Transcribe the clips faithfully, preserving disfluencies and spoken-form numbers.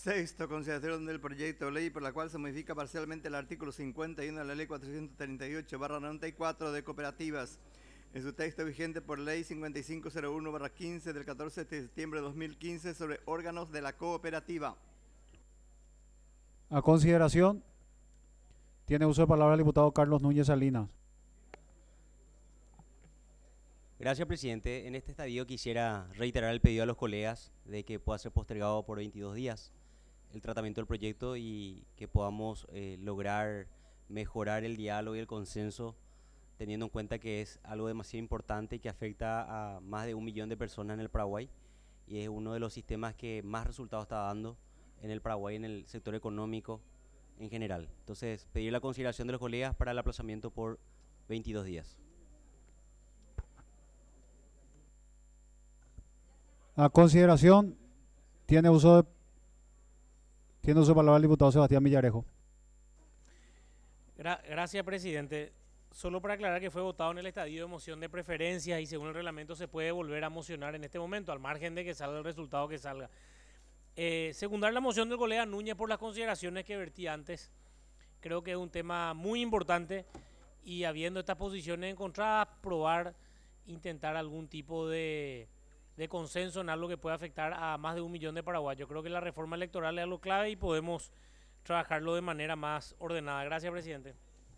Sexto, consideración del proyecto de ley por la cual se modifica parcialmente el artículo cincuenta y uno de la ley cuatrocientos treinta y ocho barra noventa y cuatro de cooperativas, en su texto vigente por ley cincuenta y cinco cero uno barra quince del catorce de septiembre de dos mil quince sobre órganos de la cooperativa. A consideración, tiene uso de palabra el diputado Carlos Núñez Salinas. Gracias, presidente. En este estadio quisiera reiterar el pedido a los colegas de que pueda ser postergado por veintidós días el tratamiento del proyecto y que podamos eh, lograr mejorar el diálogo y el consenso, teniendo en cuenta que es algo demasiado importante y que afecta a más de un millón de personas en el Paraguay y es uno de los sistemas que más resultados está dando en el Paraguay en el sector económico en general. Entonces, pedir la consideración de los colegas para el aplazamiento por veintidós días. A consideración, tiene uso de, tiene uso de palabra el diputado Sebastián Villarejo. Gra gracias, presidente. Solo para aclarar que fue votado en el estadio de moción de preferencias y según el reglamento se puede volver a mocionar en este momento, al margen de que salga el resultado que salga. Eh, secundar la moción del colega Núñez por las consideraciones que vertí antes. Creo que es un tema muy importante y habiendo estas posiciones encontradas, probar, intentar algún tipo de... de consenso en algo que pueda afectar a más de un millón de paraguayos. Creo que la reforma electoral es algo clave y podemos trabajarlo de manera más ordenada. Gracias, presidente.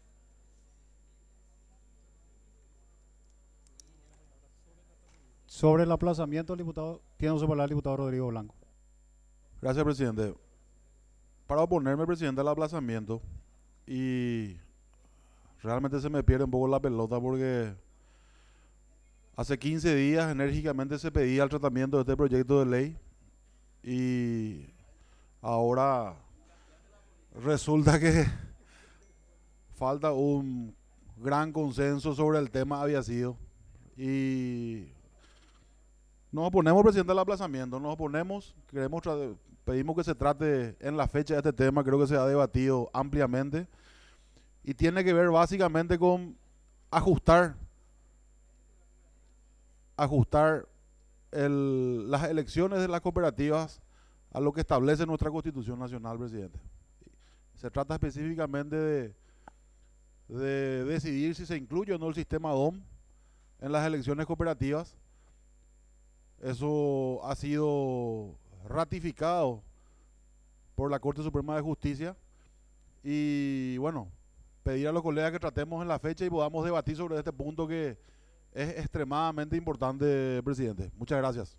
Sobre el aplazamiento, el diputado, tiene uso de palabra el diputado Rodrigo Blanco. Gracias, presidente. Para oponerme, presidente, al aplazamiento, y realmente se me pierde un poco la pelota porque hace quince días enérgicamente se pedía el tratamiento de este proyecto de ley y ahora resulta que falta un gran consenso sobre el tema había sido y nos oponemos, presidente, al aplazamiento, nos oponemos, queremos pedimos que se trate en la fecha de este tema, creo que se ha debatido ampliamente y tiene que ver básicamente con ajustar ajustar el, las elecciones de las cooperativas a lo que establece nuestra Constitución Nacional, presidente. Se trata específicamente de, de decidir si se incluye o no el sistema D O M en las elecciones cooperativas. Eso ha sido ratificado por la Corte Suprema de Justicia y bueno, pedir a los colegas que tratemos en la fecha y podamos debatir sobre este punto que es extremadamente importante, presidente. Muchas gracias.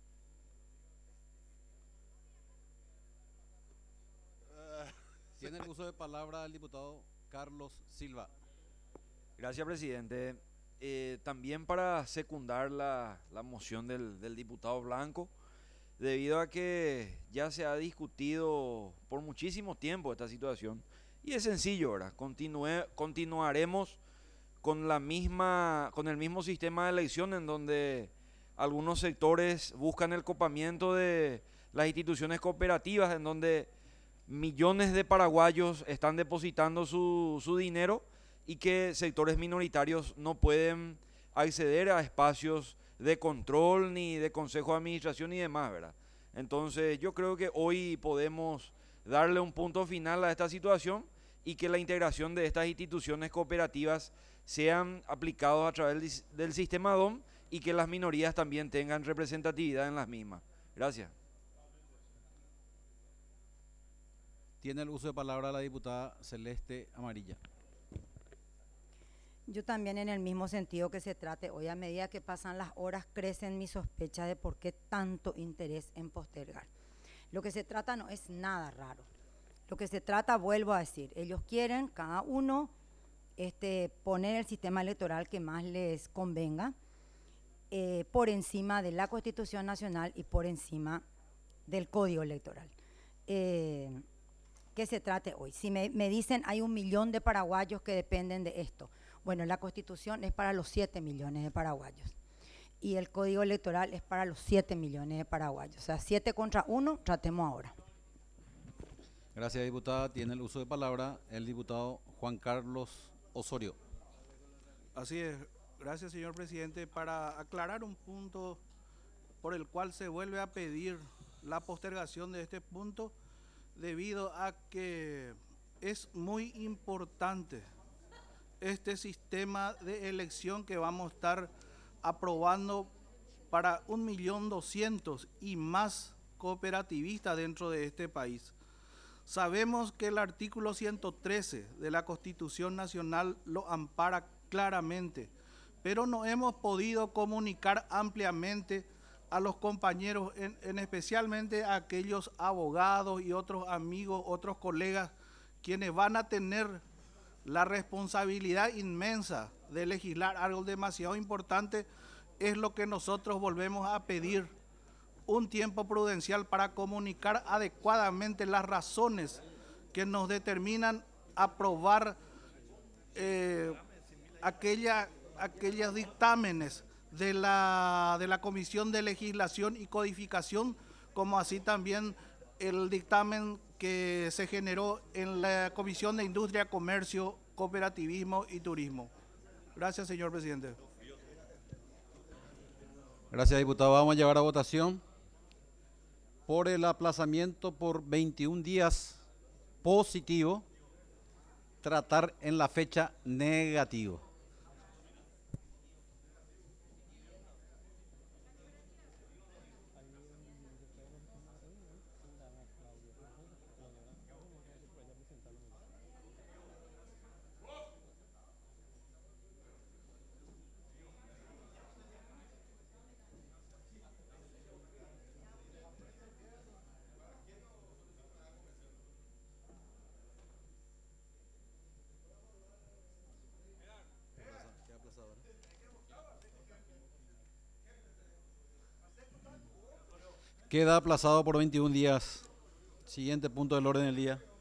Tiene el uso de palabra el diputado Carlos Silva. Gracias, presidente. Eh, también para secundar la, la moción del, del diputado Blanco, debido a que ya se ha discutido por muchísimo tiempo esta situación. Y es sencillo, ¿verdad? Continue, continuaremos con la misma, con el mismo sistema de elección en donde algunos sectores buscan el copamiento de las instituciones cooperativas, en donde millones de paraguayos están depositando su, su dinero y que sectores minoritarios no pueden acceder a espacios de control ni de consejo de administración y demás, ¿verdad? Entonces yo creo que hoy podemos darle un punto final a esta situación y que la integración de estas instituciones cooperativas sean aplicados a través del sistema D O M y que las minorías también tengan representatividad en las mismas. Gracias. Tiene el uso de palabra la diputada Celeste Amarilla. Yo también en el mismo sentido que se trate, hoy a medida que pasan las horas crecen mis sospechas de por qué tanto interés en postergar. Lo que se trata no es nada raro. Lo que se trata, vuelvo a decir, ellos quieren cada uno este, poner el sistema electoral que más les convenga eh, por encima de la Constitución Nacional y por encima del Código Electoral. Eh, que se trate hoy. Si me, me dicen hay un millón de paraguayos que dependen de esto, bueno, la Constitución es para los siete millones de paraguayos y el Código Electoral es para los siete millones de paraguayos. O sea, siete contra uno, tratemos ahora. Gracias, diputada. Tiene el uso de palabra el diputado Juan Carlos Osorio. Así es. Gracias, señor presidente. Para aclarar un punto por el cual se vuelve a pedir la postergación de este punto, debido a que es muy importante este sistema de elección que vamos a estar aprobando para un millón doscientos y más cooperativistas dentro de este país. Sabemos que el artículo ciento trece de la Constitución Nacional lo ampara claramente, pero no hemos podido comunicar ampliamente a los compañeros, en, en especialmente a aquellos abogados y otros amigos, otros colegas, quienes van a tener la responsabilidad inmensa de legislar algo demasiado importante. Es lo que nosotros volvemos a pedir, un tiempo prudencial para comunicar adecuadamente las razones que nos determinan aprobar eh, aquella, aquellos dictámenes de la, de la Comisión de Legislación y Codificación, como así también el dictamen que se generó en la Comisión de Industria, Comercio, Cooperativismo y Turismo. Gracias, señor presidente. Gracias, diputado. Vamos a llevar a votación por el aplazamiento por veintiún días positivo, tratar en la fecha negativo. Queda aplazado por veintiún días. Siguiente punto del orden del día.